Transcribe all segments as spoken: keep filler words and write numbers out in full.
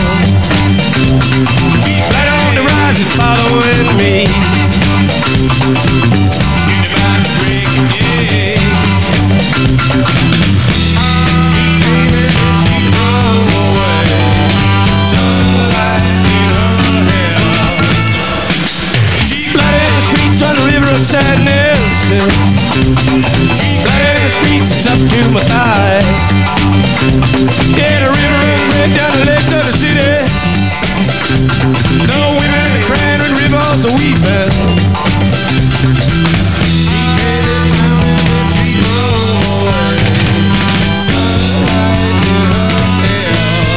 She's right on the rise and following me. She's about to break again. She came in and she drove away. Sunlight in her hair. She flooded the streets on the river of sadness. She flooded the streets, it's up to my thigh. Yeah, the river runs red down the legs of the city. No women are crying and rivers are weeping. She came to town and then she drove away. Sunlight in her hair.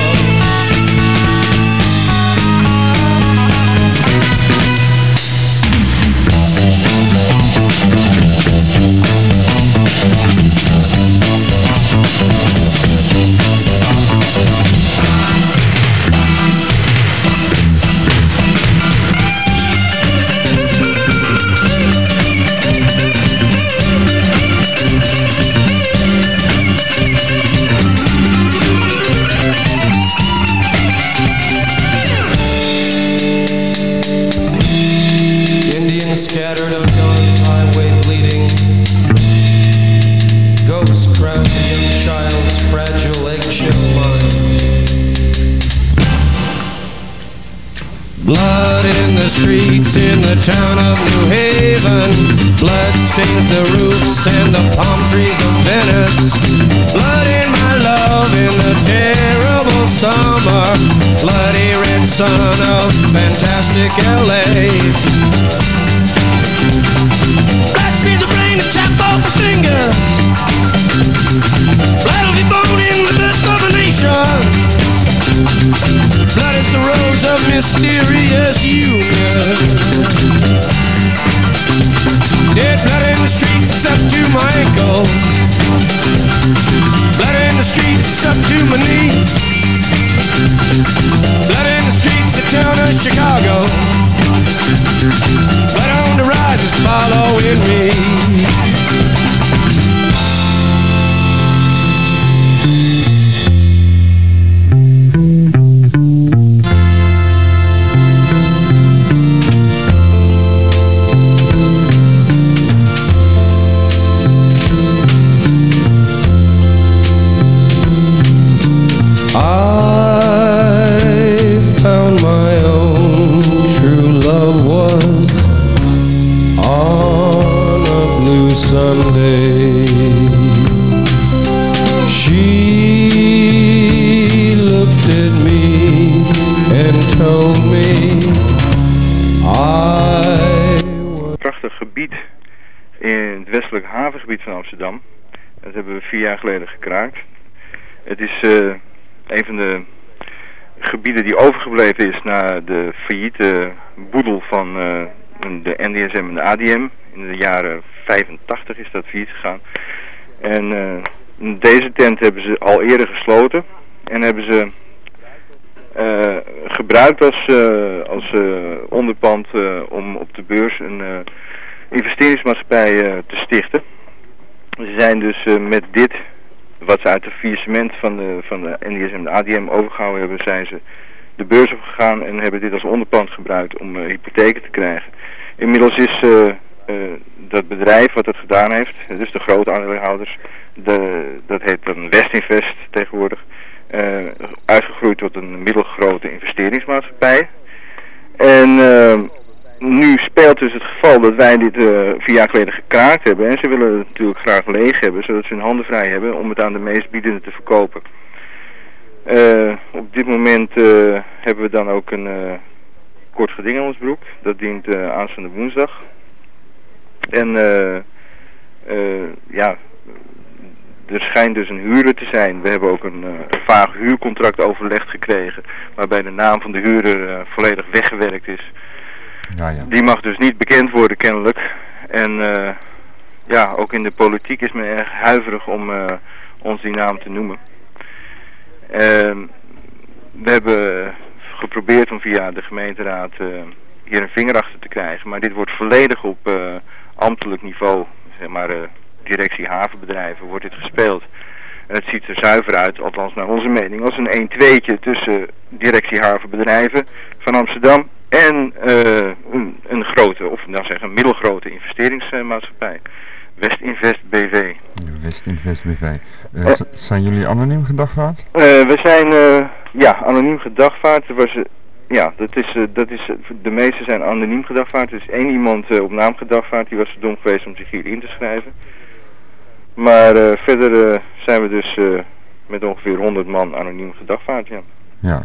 Scattered on Dawn's highway bleeding. Ghosts crowd the young child's fragile eggshell mind. Blood in the streets in the town of New Haven. Blood stains the roofs and the palm trees of Venice. Blood in my love in the terrible summer. Bloody red sun of fantastic L A. Blood screens the brain and chop off the fingers. Blood will be born in the birth of a nation. Blood is the rose of mysterious union. Dead blood in the streets, it's up to my ankles. Blood in the streets, it's up to my knee. Blood in the streets, the town of Chicago. Blood on the rise is following me. Havengebied van Amsterdam. Dat hebben we vier jaar geleden gekraakt. Het is uh, een van de gebieden die overgebleven is na de failliete boedel van uh, de N D S M en de A D M. In de jaren vijfentachtig is dat failliet gegaan. En uh, deze tent hebben ze al eerder gesloten en hebben ze uh, gebruikt als, uh, als uh, onderpand uh, om op de beurs een uh, investeringsmaatschappij uh, te stichten. Ze zijn dus uh, met dit, wat ze uit het faillissement van de, van de N D S M en de A D M overgehouden hebben, zijn ze de beurs opgegaan en hebben dit als onderpand gebruikt om uh, hypotheken te krijgen. Inmiddels is uh, uh, dat bedrijf wat het gedaan heeft, dus de grote aandeelhouders, de, dat heet dan Westinvest tegenwoordig, uh, uitgegroeid tot een middelgrote investeringsmaatschappij. En uh, nu speelt dus het geval dat wij dit uh, vier jaar geleden gekraakt hebben. En ze willen het natuurlijk graag leeg hebben, zodat ze hun handen vrij hebben om het aan de meest biedende te verkopen. Uh, op dit moment uh, hebben we dan ook een uh, kort geding aan ons broek. Dat dient uh, aanstaande woensdag. En uh, uh, ja, er schijnt dus een huurder te zijn. We hebben ook een, uh, een vaag huurcontract overlegd gekregen, waarbij de naam van de huurder uh, volledig weggewerkt is. Ja, ja. Die mag dus niet bekend worden kennelijk. En uh, ja, ook in de politiek is men erg huiverig om uh, ons die naam te noemen. Uh, we hebben geprobeerd om via de gemeenteraad uh, hier een vinger achter te krijgen. Maar dit wordt volledig op uh, ambtelijk niveau, zeg maar uh, directie havenbedrijven, wordt dit gespeeld. En het ziet er zuiver uit, althans naar onze mening, als een een-tweetje tussen directie havenbedrijven van Amsterdam en uh, een, een grote, of nou zeggen, een middelgrote investeringsmaatschappij. Westinvest B V. Westinvest B V. Uh, uh, zijn jullie anoniem gedagvaard? Uh, we zijn, uh, ja, anoniem gedagvaard. Er was, uh, ja, dat is, uh, dat is, uh, de meeste zijn anoniem gedagvaard. Er is één iemand uh, op naam gedagvaard, die was zo dom geweest om zich hier in te schrijven. Maar uh, verder uh, zijn we dus uh, met ongeveer honderd man anoniem gedagvaard, ja. Ja.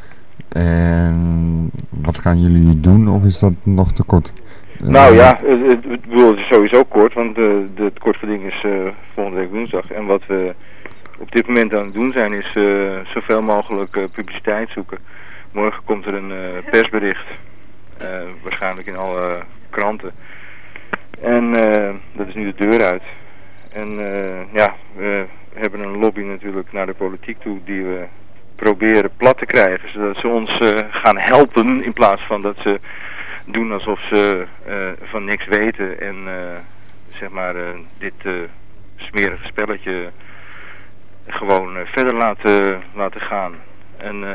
En wat gaan jullie doen, of is dat nog te kort? Nou ja, het, het, het, het is sowieso kort, want de, de, het kortgeding is uh, volgende week woensdag. En wat we op dit moment aan het doen zijn is uh, zoveel mogelijk uh, publiciteit zoeken. Morgen komt er een uh, persbericht, uh, waarschijnlijk in alle kranten. En uh, dat is nu de deur uit. En uh, ja, we hebben een lobby natuurlijk naar de politiek toe die we proberen plat te krijgen. Zodat ze ons uh, gaan helpen in plaats van dat ze doen alsof ze uh, van niks weten en uh, zeg maar uh, dit uh, smerige spelletje gewoon uh, verder laten, laten gaan. En uh,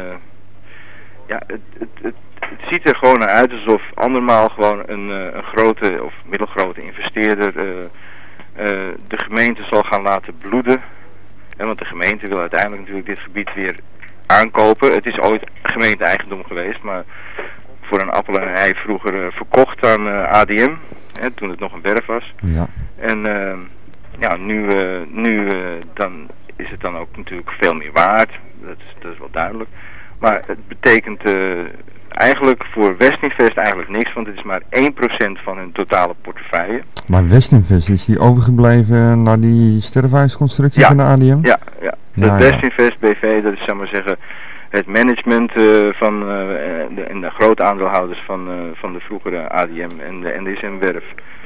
ja, het, het, het, het ziet er gewoon naar uit alsof andermaal gewoon een, uh, een grote of middelgrote investeerder uh, uh, de gemeente zal gaan laten bloeden. En want de gemeente wil uiteindelijk natuurlijk dit gebied weer aankopen. Het is ooit gemeente-eigendom geweest, maar voor een appel en een ei vroeger uh, verkocht aan uh, A D M, hè, toen het nog een werf was. Ja. En uh, ja, nu, uh, nu uh, dan is het dan ook natuurlijk veel meer waard, dat is, dat is wel duidelijk. Maar het betekent uh, eigenlijk voor Westinvest eigenlijk niks, want het is maar één procent van hun totale portefeuille. Maar Westinvest, is die overgebleven naar die sterrenhuisconstructie ja. van de A D M? Ja, ja. ja ja. Westinvest B V, dat is, zou maar zeggen, het management uh, van uh, de, en de grote aandeelhouders van, uh, van de vroegere A D M en de N D S M-werf.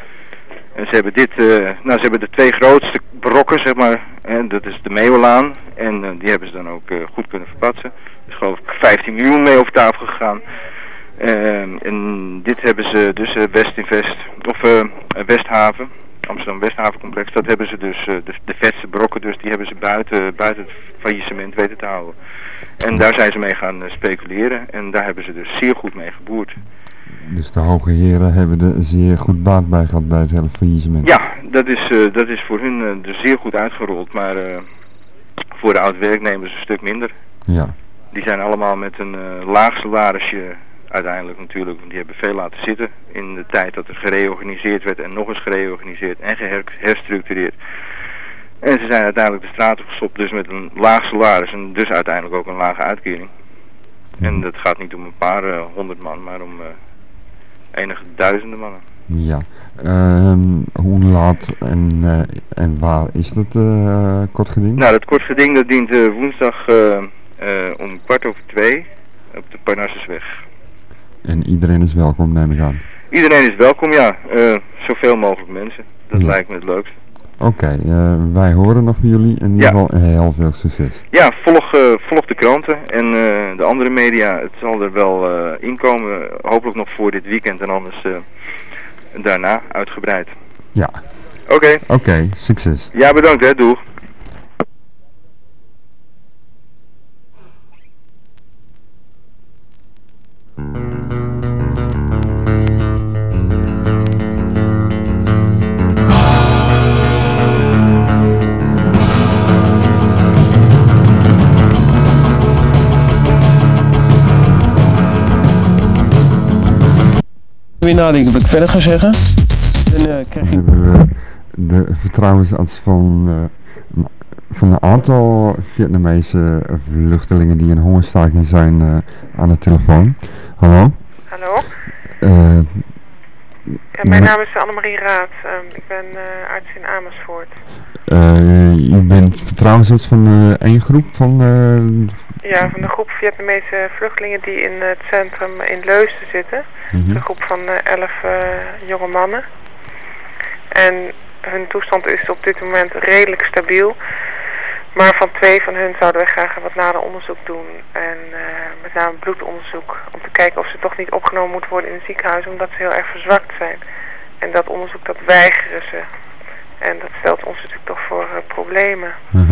En ze hebben dit, uh, nou ze hebben de twee grootste brokken, zeg maar, en dat is de Meeuwelaan en uh, die hebben ze dan ook uh, goed kunnen verpatsen. Er is geloof ik vijftien miljoen mee over tafel gegaan. Uh, en dit hebben ze dus uh, Westinvest, of uh, Westhaven, Amsterdam Westhavencomplex, dat hebben ze dus, uh, de, de vetste brokken dus, die hebben ze buiten, buiten het faillissement weten te houden. En daar zijn ze mee gaan uh, speculeren en daar hebben ze dus zeer goed mee geboerd. Dus de hoge heren hebben er zeer goed baat bij gehad bij het hele faillissement. Ja, dat is, uh, dat is voor hun uh, dus zeer goed uitgerold, maar uh, voor de oud-werknemers een stuk minder. Ja. Die zijn allemaal met een uh, laag salarisje uiteindelijk natuurlijk, want die hebben veel laten zitten in de tijd dat er gereorganiseerd werd en nog eens gereorganiseerd en geherstructureerd. En ze zijn uiteindelijk de straat op gestopt, dus met een laag salaris en dus uiteindelijk ook een lage uitkering. En dat gaat niet om een paar uh, honderd man, maar om uh, enige duizenden mannen. Ja. Um, hoe laat en, uh, en waar is dat uh, kortgeding? Nou, dat kortgeding dat dient uh, woensdag uh, uh, om kwart over twee op de Parnassusweg. En iedereen is welkom, neem ik aan. Iedereen is welkom, ja. Uh, zoveel mogelijk mensen. Dat ja. lijkt me het leukste. Oké, okay, uh, wij horen nog van jullie. In ieder geval ja. heel veel succes. Ja, volg, uh, volg de kranten en uh, de andere media. Het zal er wel uh, inkomen. Hopelijk nog voor dit weekend en anders uh, daarna uitgebreid. Ja. Oké. Okay. Oké, okay, succes. Ja, bedankt hè. Doeg. Weer nadenken wat ik verder ga zeggen. Dan uh, krijg je... hebben we de vertrouwensarts van, uh, van een aantal Vietnamese vluchtelingen die in hongerstaking zijn uh, aan de telefoon. Hallo? Hallo? Uh, ja, mijn naam is Annemarie Raad. Um, ik ben uh, arts in Amersfoort. Uh, u bent vertrouwensarts van uh, één groep van... Uh, ja, van de groep Vietnamese vluchtelingen die in het centrum in Leusden zitten. Mm-hmm. Een groep van uh, elf uh, jonge mannen. En hun toestand is op dit moment redelijk stabiel. Maar van twee van hun zouden we graag wat nader onderzoek doen. En uh, met name bloedonderzoek. Om te kijken of ze toch niet opgenomen moeten worden in het ziekenhuis. Omdat ze heel erg verzwakt zijn. En dat onderzoek, dat weigeren ze. En dat stelt ons natuurlijk toch voor uh, problemen. Mm-hmm.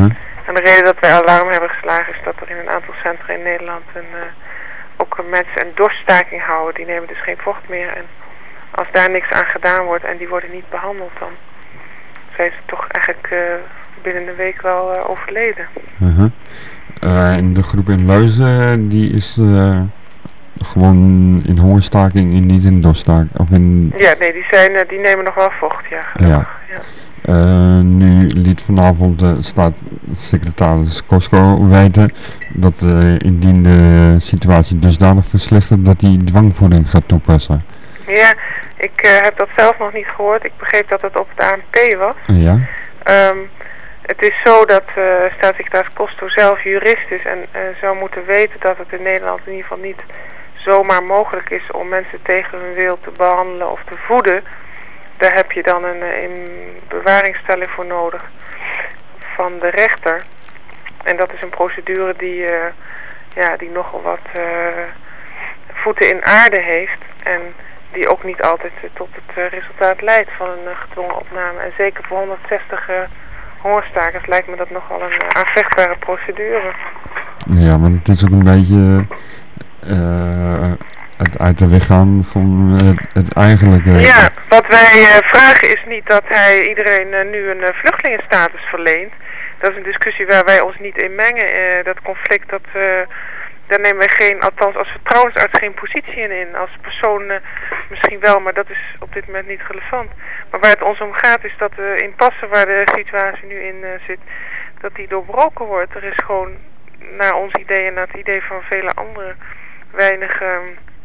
En de reden dat wij alarm hebben geslagen is dat er in een aantal centra in Nederland een, uh, ook mensen een dorststaking houden. Die nemen dus geen vocht meer. En als daar niks aan gedaan wordt en die worden niet behandeld, dan zijn ze toch eigenlijk uh, binnen een week wel uh, overleden. Uh-huh. Uh, en de groep in Leuzen, die is uh, gewoon in hongerstaking en niet in dorststaking? Of in... Ja, nee, die, zijn, uh, die nemen nog wel vocht, ja. Ja. ja. Uh, nu liet vanavond de staatssecretaris Cosco weten dat uh, indien de situatie dusdanig verslechtert dat hij dwangvoeding gaat toepassen. Ja, ik uh, heb dat zelf nog niet gehoord. Ik begreep dat het op het A N P was. Ja. Um, het is zo dat uh, staatssecretaris Cosco zelf jurist is en uh, zou moeten weten dat het in Nederland in ieder geval niet zomaar mogelijk is om mensen tegen hun wil te behandelen of te voeden. Daar heb je dan een, een bewaringstelling voor nodig van de rechter. En dat is een procedure die, uh, ja, die nogal wat uh, voeten in aarde heeft. En die ook niet altijd uh, tot het uh, resultaat leidt van een uh, gedwongen opname. En zeker voor honderdzestig uh, hongerstakers lijkt me dat nogal een uh, aanvechtbare procedure. Ja, maar het is ook een beetje... Uh, het uit de weg gaan van het, het eigenlijke... Ja, wat wij uh, vragen is niet dat hij iedereen uh, nu een uh, vluchtelingenstatus verleent. Dat is een discussie waar wij ons niet in mengen. Uh, dat conflict, dat, uh, daar nemen wij geen, althans als vertrouwensarts geen positie in in. Als persoon uh, misschien wel, maar dat is op dit moment niet relevant. Maar waar het ons om gaat is dat de uh, impasse waar de situatie nu in uh, zit, dat die doorbroken wordt. Er is gewoon naar ons idee en naar het idee van vele anderen weinig... Uh,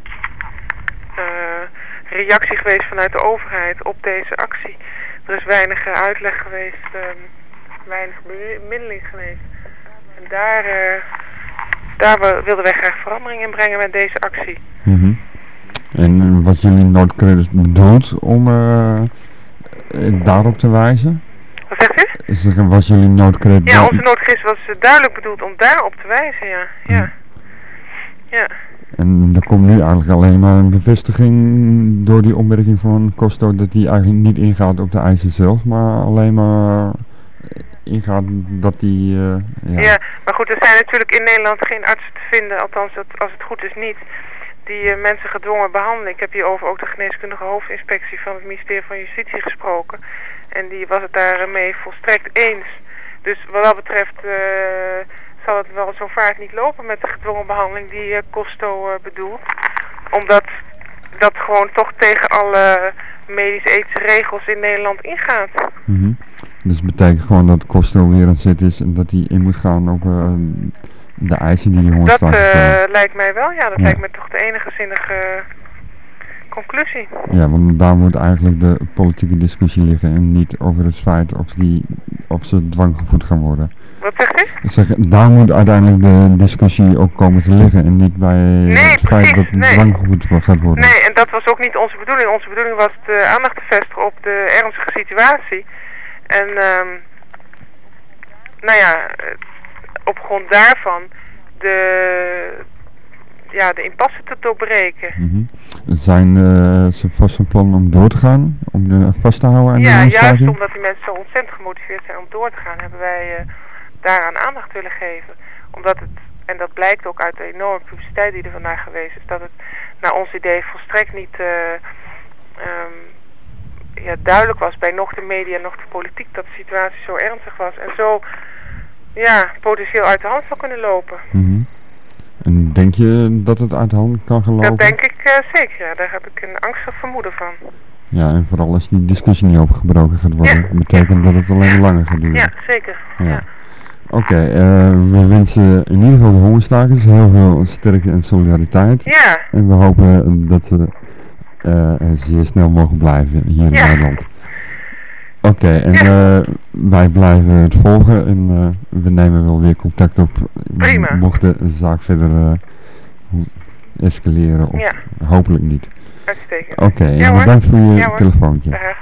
Uh, reactie geweest vanuit de overheid op deze actie. Er is weinig uh, uitleg geweest, uh, weinig bemiddeling geweest. En daar, uh, daar wilden wij graag verandering in brengen met deze actie. Mm-hmm. En wat jullie noodcredits bedoelt om uh, daarop te wijzen? Wat zegt u? Is er, was jullie noodcredit... Ja, onze noodcredit was uh, duidelijk bedoeld om daarop te wijzen, ja. Ja. Mm. Ja. En er komt nu eigenlijk alleen maar een bevestiging door die opmerking van Costo dat hij eigenlijk niet ingaat op de eisen zelf, maar alleen maar ingaat dat hij... Uh, ja. ja, maar goed, er zijn natuurlijk in Nederland geen artsen te vinden, althans dat, als het goed is niet, die uh, mensen gedwongen behandelen. Ik heb hierover ook de geneeskundige hoofdinspectie van het ministerie van Justitie gesproken en die was het daarmee volstrekt eens. Dus wat dat betreft... Uh, zal het wel zo vaart niet lopen met de gedwongen behandeling die uh, Costo uh, bedoelt. Omdat dat gewoon toch tegen alle medisch-ethische regels in Nederland ingaat. Mm-hmm. Dus het betekent gewoon dat Costo weer aan zet is en dat hij in moet gaan op uh, de eisen die hij hoort. Dat uh, lijkt mij wel, ja. Dat ja. lijkt me toch de enige zinnige conclusie. Ja, want daar moet eigenlijk de politieke discussie liggen en niet over het feit of, die, of ze dwanggevoed gaan worden. Wat zegt u? Ik zeg, daar moet uiteindelijk de discussie ook komen te liggen en niet bij nee, het precies, feit dat het nee. dwanggevoed gaat worden. Nee, en dat was ook niet onze bedoeling. Onze bedoeling was de aandacht te vestigen op de ernstige situatie. En, um, nou ja, op grond daarvan de, ja, de impasse te doorbreken. Mm-hmm. Zijn uh, ze vast van plan om door te gaan? Om de, vast te houden aan ja, de juist omdat die mensen zo ontzettend gemotiveerd zijn om door te gaan, hebben wij... Uh, daaraan aandacht willen geven. Omdat het, en dat blijkt ook uit de enorme publiciteit die er vandaag geweest is, dat het naar ons idee volstrekt niet uh, um, ja, duidelijk was bij nog de media, nog de politiek, dat de situatie zo ernstig was en zo ja, potentieel uit de hand zou kunnen lopen. Mm-hmm. En denk je dat het uit de hand kan gaan lopen? Dat denk ik uh, zeker, ja. Daar heb ik een angstig vermoeden van. Ja, en vooral als die discussie niet opgebroken gaat worden, ja. betekent dat het alleen langer gaat duren. Ja, zeker. Ja. Ja. Oké, okay, uh, we wensen in ieder geval de hongerstakers heel veel sterkte en solidariteit. Ja. En we hopen dat we uh, zeer snel mogen blijven hier in ja. Nederland. Oké, okay, en ja. uh, wij blijven het volgen en uh, we nemen wel weer contact op. Prima. Mocht de zaak verder uh, escaleren of ja. hopelijk niet. Uitstekend. Oké, okay, ja, en bedankt voor je ja, telefoontje. Dag.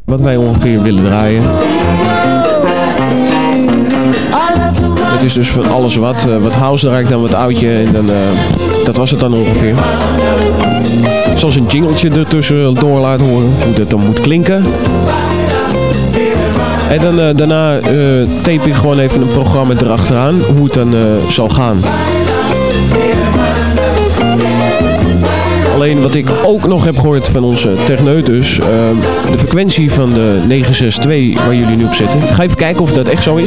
wat wij ongeveer willen draaien. Het is dus van alles wat. Uh, wat house draai ik dan wat oudje en dan, uh, dat was het dan ongeveer. Zoals een jingletje ertussen door laten horen, hoe dat dan moet klinken. En dan, uh, daarna uh, tape ik gewoon even een programma erachteraan, hoe het dan uh, zal gaan. Alleen wat ik ook nog heb gehoord van onze techneut, uh, de frequentie van de negen zes twee waar jullie nu op zitten. Ik ga even kijken of dat echt zo is.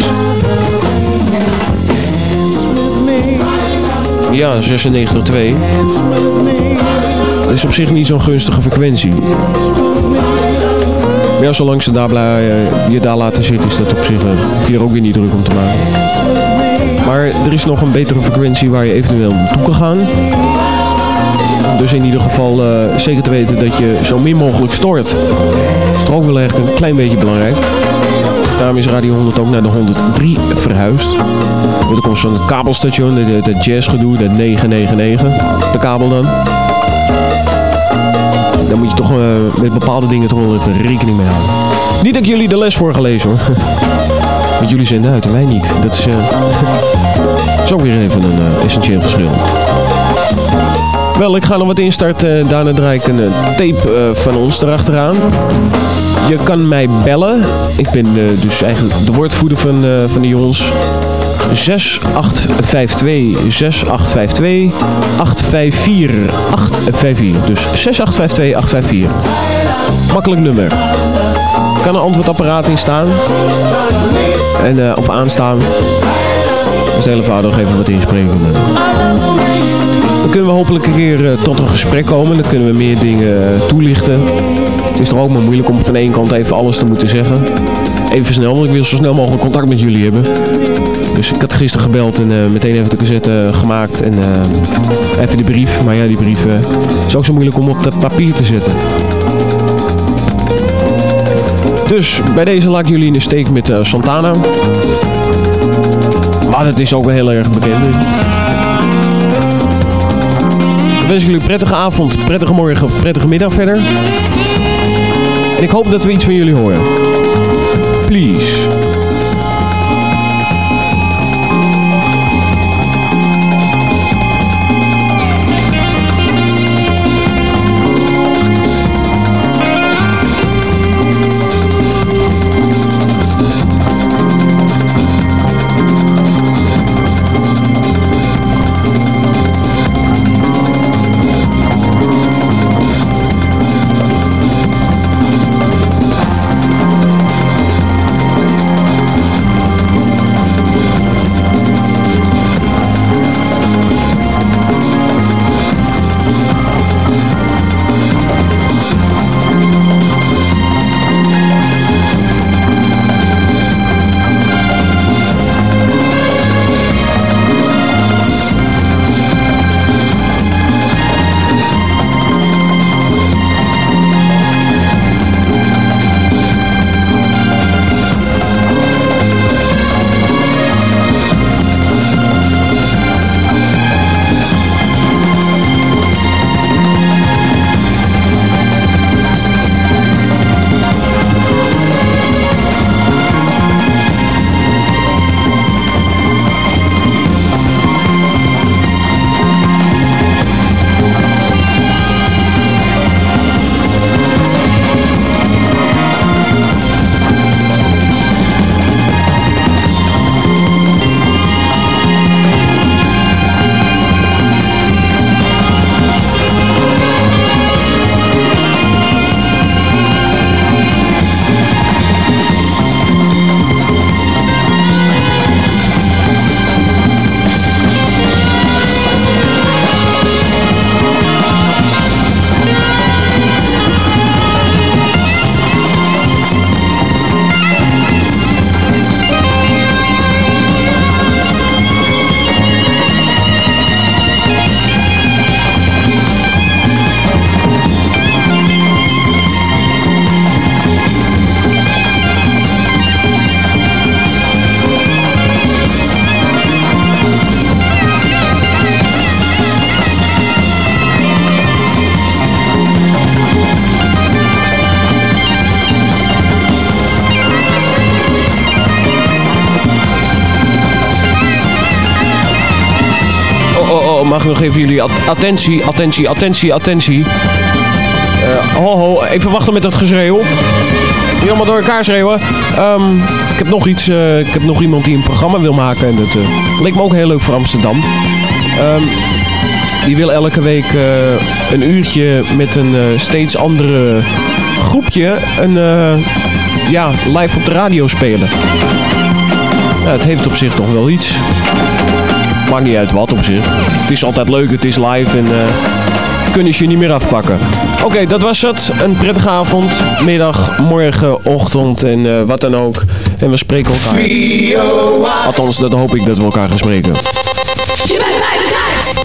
Ja, zesennegentig komma twee. Dat is op zich niet zo'n gunstige frequentie. Maar ja, zolang ze daar blij, uh, je daar laten zitten, is dat op zich uh, hier ook weer niet druk om te maken. Maar er is nog een betere frequentie waar je eventueel naartoe kan gaan. Dus in ieder geval uh, zeker te weten dat je zo min mogelijk stoort. Dat is toch ook wel echt een klein beetje belangrijk. Daarom is Radio honderd ook naar de honderddrie verhuisd. Met de komst van het kabelstation, dat jazzgedoe, dat negen negen negen, de kabel dan. Daar moet je toch uh, met bepaalde dingen toch wel even rekening mee houden. Niet dat ik jullie de les voor gelezen hoor. Want jullie zenden uit en wij niet. Dat is, uh, dat is ook weer even een uh, essentieel verschil. Wel, ik ga nog wat instarten. Daarna draai ik een uh, tape uh, van ons erachteraan. Je kan mij bellen. Ik ben uh, dus eigenlijk de woordvoerder van, uh, van de jongens. zes acht vijf twee, zes acht vijf twee, acht vijf vier, acht vijf vier. Dus zes acht vijf twee, acht vijf vier. Makkelijk nummer. Er kan een antwoordapparaat in staan. En, uh, of aanstaan. Dat is heel eenvoudig, even wat inspreken. Dan kunnen we hopelijk een keer uh, tot een gesprek komen. Dan kunnen we meer dingen uh, toelichten. Het is toch ook maar moeilijk om van één kant even alles te moeten zeggen. Even snel, want ik wil zo snel mogelijk contact met jullie hebben. Dus ik had gisteren gebeld en uh, meteen even de cassette uh, gemaakt en uh, even de brief. Maar ja, die brief uh, is ook zo moeilijk om op dat papier te zetten. Dus bij deze laat ik jullie in de steek met uh, Santana. Maar dat is ook wel heel erg bekend. Dus. Dan wens ik jullie een prettige avond, prettige morgen of prettige middag verder. En ik hoop dat we iets van jullie horen. Please. mag ik nog even jullie at- attentie, attentie, attentie, attentie. Uh, ho, ho, even wachten met dat geschreeuw. Niet allemaal door elkaar schreeuwen. Um, ik heb nog iets, uh, ik heb nog iemand die een programma wil maken. En dat uh, leek me ook heel leuk voor Amsterdam. Um, die wil elke week uh, een uurtje met een uh, steeds andere groepje een, uh, ja, live op de radio spelen. Ja, het heeft op zich toch wel iets. Maakt niet uit wat op zich. Het is altijd leuk, het is live en uh, kunnen ze je niet meer afpakken. Oké, okay, dat was het. Een prettige avond, middag, morgen, ochtend en uh, wat dan ook. En we spreken elkaar. Althans, dat hoop ik dat we elkaar gaan spreken. Je bent bij de tijd.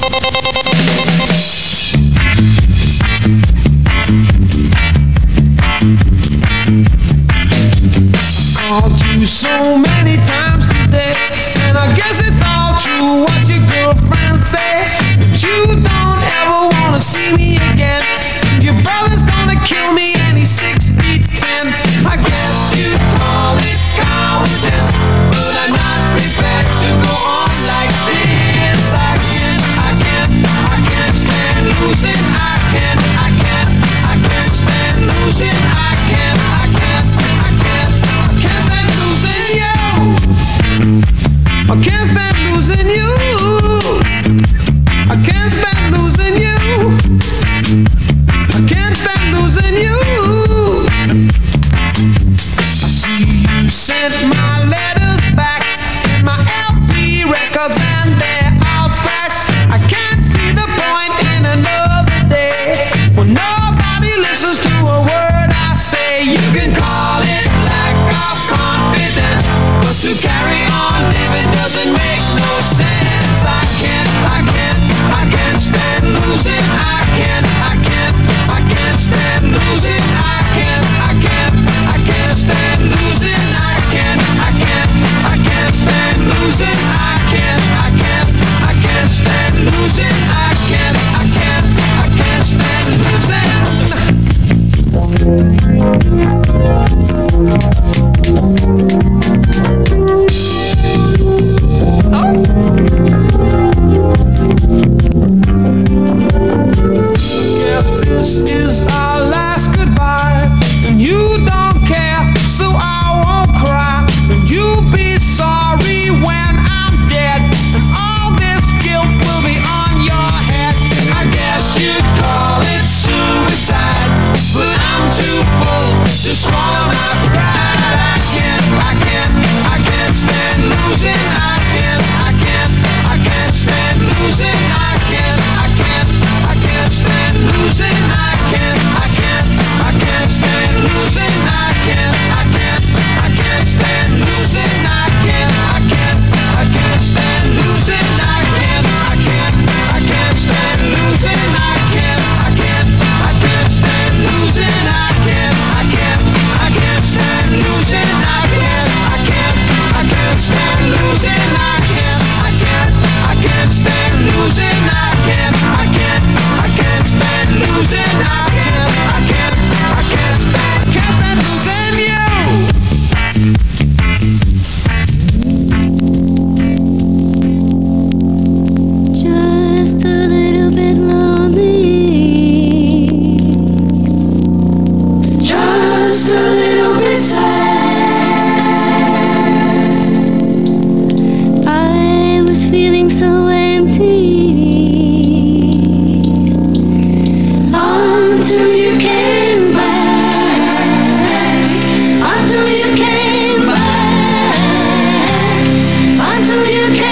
Called you so many times today, and I guess it's all true what your girlfriends say, but you don't ever wanna see me again. Your brother's gonna kill me and he's six feet ten. I guess you'd call it cowardice, but I'm not prepared to go on like this. I can't, I can't, I can't stand losing. I can't, I can't, I can't stand losing. I can't, I can't, I can't, I can't stand losing you. I can't stand losing you. I can't stand losing you. I can't stand losing you. I see you sent my letters back and my L P records and they're all scratched. I can't see the point in another day when nobody listens to a word I say. You can call it lack of confidence, but to carry on living doesn't make no sense. I can't, I can't, I can't stand losing. I can't, I can't, I can't stand losing. I can't, I can't, I can't stand losing. I can't, I can't, I can't stand losing. I can't, I can't, I can't stand losing. I can't, I can't, I can't stand losing. This is our last goodbye, and you don't care, so I won't cry. And you'll be sorry when I'm dead, and all this guilt will be on your head. I guess you'd call it suicide, but I'm too full to swallow my pride. I can't, I can't, I can't stand losing. I can't, I can't, I can't stand losing. I can't, I can't, I can't stand losing. I can't, I can't, I can't stand losing. I can't, I can't, I can't stand losing. I can't, I can't, I can't stand losing. I can't, I can't, I can't stand losing. I can't, I can't, I can't stand losing. I can't, I can't, I can't stand losing. I can't, I can't, I can't stand losing. I can't, I can't, I can't stand losing. I can't, I can't, I can't stand losing. I can't, I can't, I can't stand, can't stand losing you. Just a little bit lonely, just a little bit sad. I was feeling so empty until you came back, until you came back, until you came.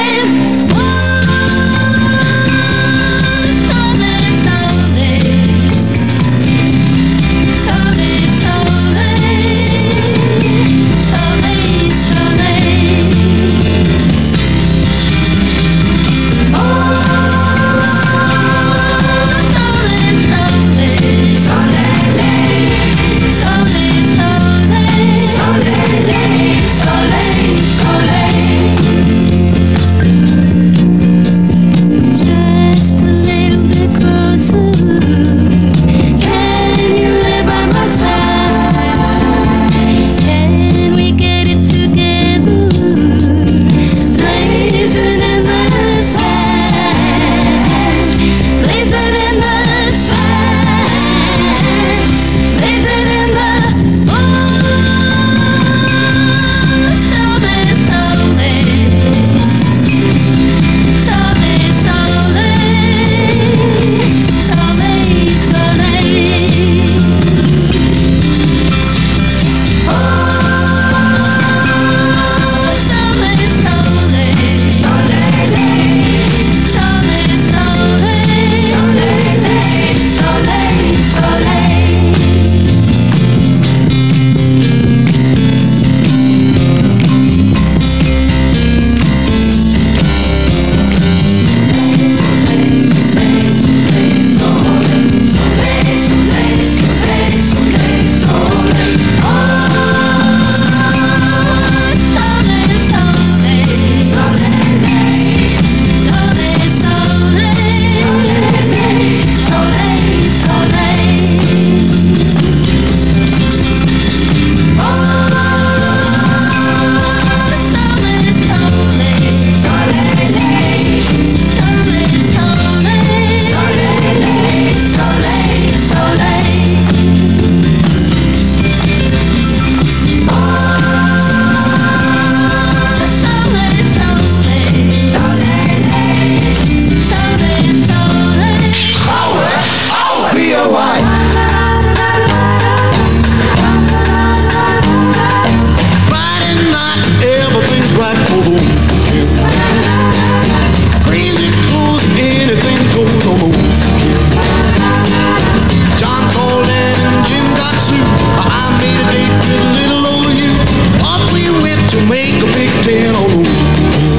right for the weekend. Crazy clothes, anything goes on the weekend. John called and Jim got sued. I made a date with little old you. Off we went to make a big ten on the weekend.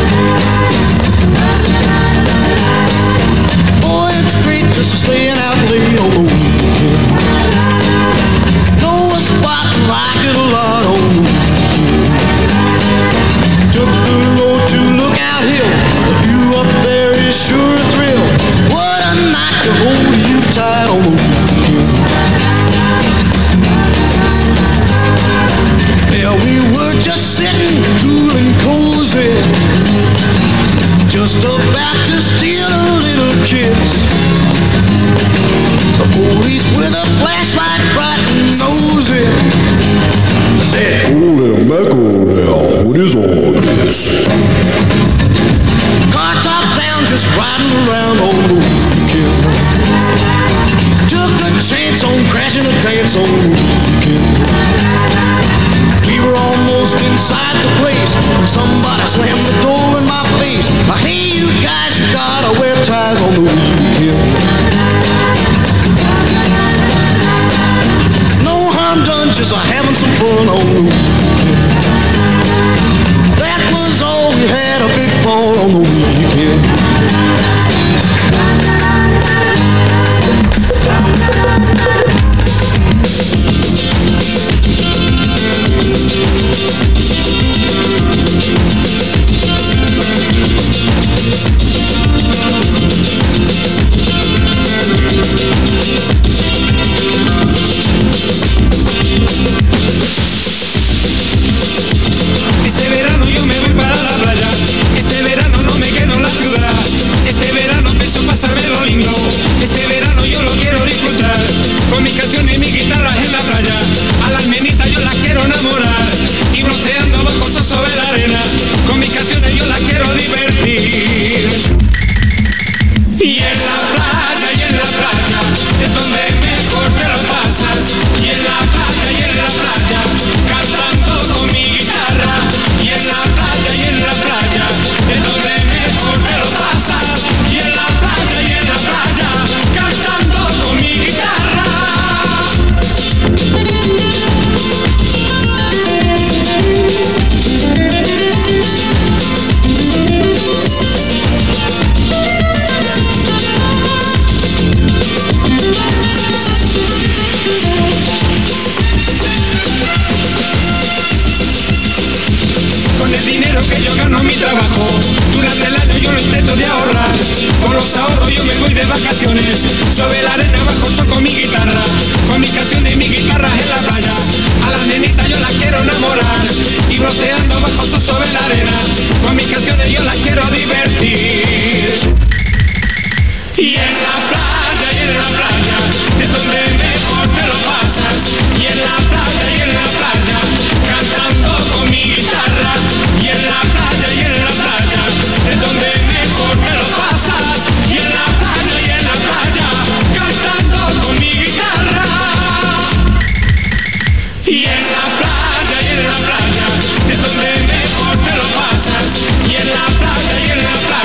Boy, it's great just staying out late on the weekend. Know a spot and like it a lot on the weekend. Took the road to Lookout Hill. The view up there is sure a thrill. What a night to hold you tight on the weekend. There we were just sitting cool and cozy, just about to steal a little kiss. The police with a flashlight bright and nosy said, "Oh there, Michael there, what is all this?" Car top down, just riding around on the weekend. Took a chance on crashing a dance on the weekend. We were almost inside the place when somebody slammed the door in my face. Hey, you guys, you gotta wear ties on the weekend. No harm done, just having some fun on the weekend. That was all we had, a big ball on the weekend. Este verano yo me voy para la playa. Este verano no me quedo en la ciudad. Este verano pienso pasármelo lindo. Este verano yo lo quiero disfrutar. Con mis canciones y mis guitarras en la playa. A las nenitas yo las quiero enamorar. Y bronceando bajo sol sobre la arena. Con mis canciones yo las quiero divertir. Y en la playa, y en la playa es donde mejor te lo pasas. Y en la playa, y en la playa cantando con mi guitarra. Y en la playa, y en la playa es donde mejor te lo pasas. Y en la playa, y en la playa cantando con mi guitarra. Con el dinero que yo gano en mi trabajo, durante el año yo lo intento de ahorrar. Con los ahorros yo me voy de vacaciones, sobre la arena bajo el sol con mi guitarra. Con mis canciones y mis guitarras en la playa. A las nenitas yo las quiero enamorar. Y bronceando bajo el sol sobre la arena. Con mis canciones yo las quiero divertir. Y en la playa, y en la playa es donde mejor te lo pasas. Y en la playa, y en la playa cantando con mi guitarra. Y en la playa, y en la playa es donde mejor te lo pasas. Y en la playa, y en la playa cantando con mi guitarra. Y en la playa, y en la playa es donde mejor te lo pasas. Y en la playa, y en la playa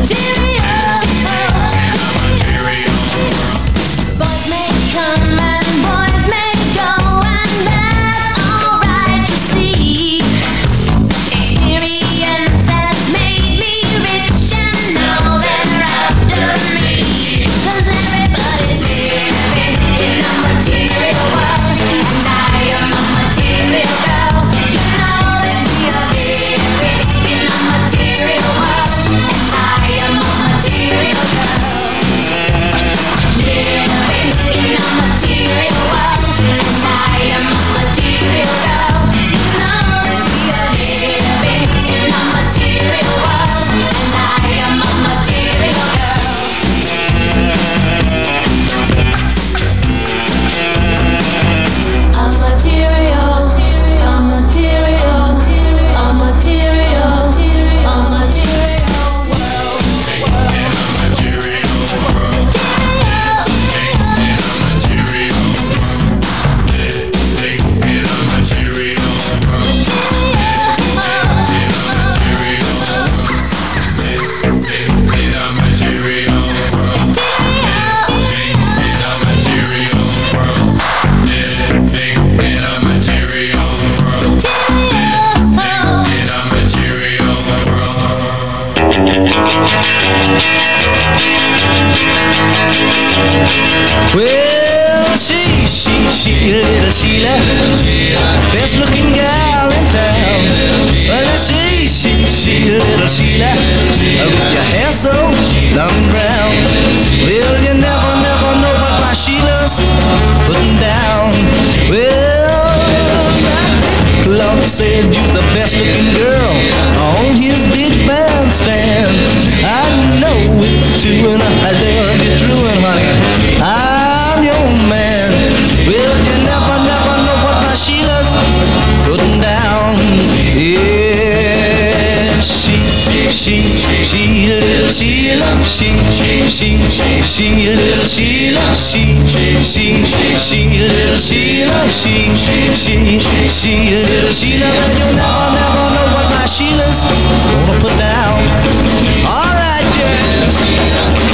Boys may come and boys may go, and that's alright, you see. Experience has made me rich, and now they're after me. 'Cause everybody's living in a material world, and I am a material girl. You know that we are living in a material world, and I am a material girl. Living in a material world, and I am a material girl. You know that we are living in a material world, and I am a material girl. A material, a material, a material, a material world. Well, she, she, she, little Sheila, best looking gal in town. Well, she, she, she, little Sheila, with your hair so long and brown. Well, you never, never know what my Sheila's putting down. Well, Clark said you're the best looking girl on his big bandstand. I know it too, and I love you true, and honey, I'm your man. Well, you never, never know what my Sheila's putting down. Yeah, she, she, she, little Sheila, she, she, she, she, little Sheila, she, she, she, little Sheila, she, she, she, little Sheila. Well, you never, never know what my Sheila's gonna put down. All right, yeah.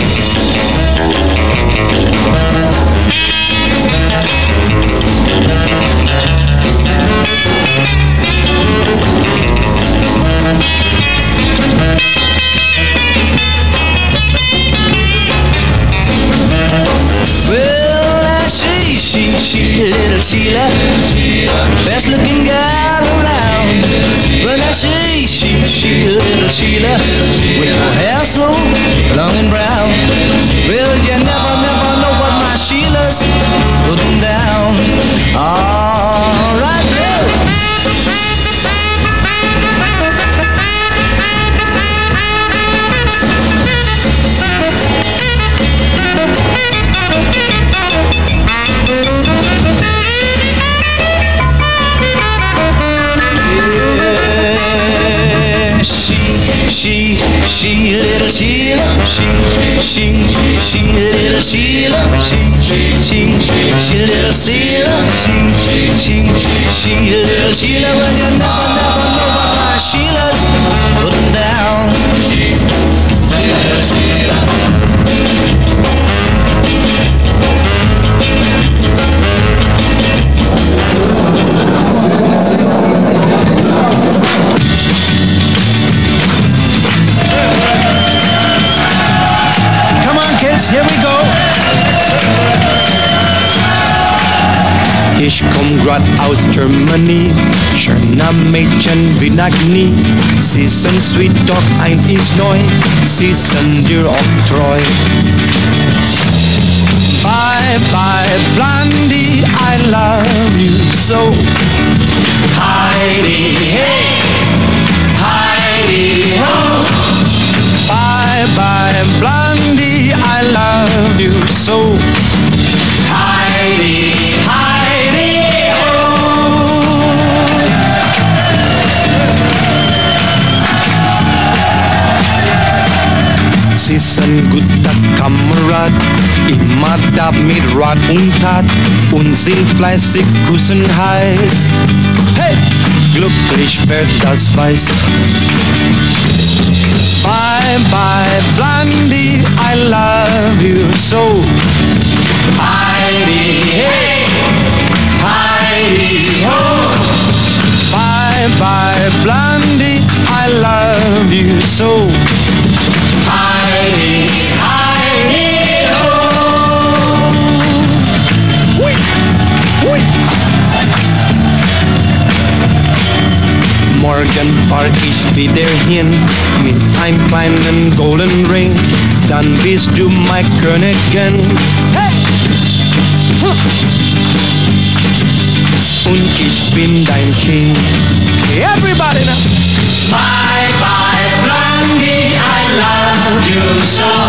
Well, now she, she, she, little Sheila, best looking gal around. Well, now she, she, she, little Sheila, with her hair so long and brown. Well, you never, never know what my Sheila's putting down. All right, yeah. She, she, little Sheila, she, she, she, little Sheila, she, she, she, little Sheila, she, she, she, little Sheila. Well, you never, never know what my Sheila's putting down. She, she, little Sheila. Here we go. Ich komm grad aus Germany, schöner Mädchen wie Agni. Sie sind sweet, doch eins ist neu, sie sind dir auch treu. Bye bye Blondie, I love you so. Heidi hey, Heidi ho. Bye bye Blondie, I love you so. Heidi, Heidi ho. Sie ist ein guter Kamerad, immer da mit Rat und Tat und sind fleißig kussen heiß. Hey, glücklich wer das weiß. Bye bye bye, Blondie, I love you so. Heidi, hey, Heidi, ho. Bye, bye, Blondie, I love you so. Heidi, Heidi, ho. Wee, wee. Morgen fahr ich wieder hin mit einem kleinen golden Ring, dann bist du meine Königin. Hey! Huh. Und ich bin dein King. Everybody now! Bye bye Blondie, I love you so.